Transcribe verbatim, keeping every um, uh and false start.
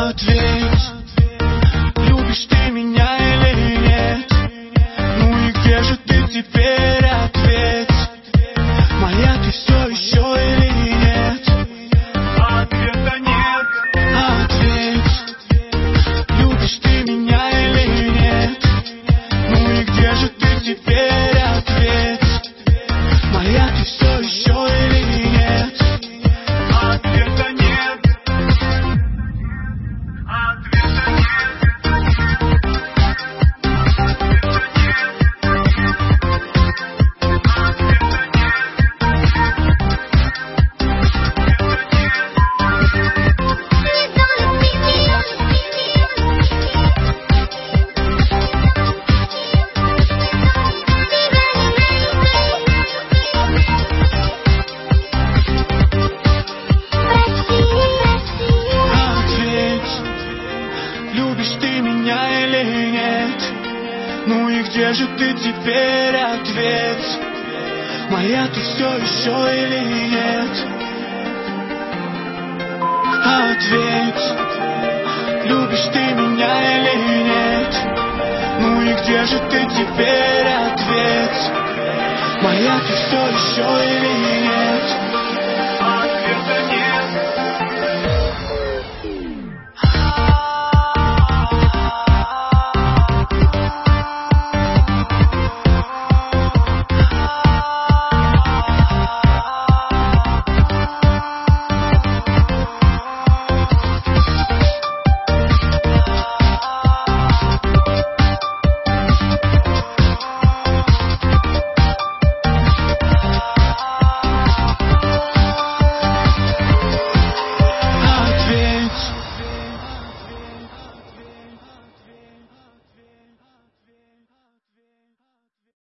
Ответь, любишь ты меня или нет? Ну и где же ты теперь? Ответь, моя ты все еще или нет? Ответа нет. Ответь, любишь ты меня или нет? Ну и где же ты теперь? Ответь, моя ты все еще или нет? Ответа нет. Ответа нет. Любишь ты меня или нет? Ну и где же ты теперь? Ответь, моя ты все еще или нет? Ответь, любишь ты меня или нет? Ну и где же ты теперь? Ответь, моя ты все еще или нет?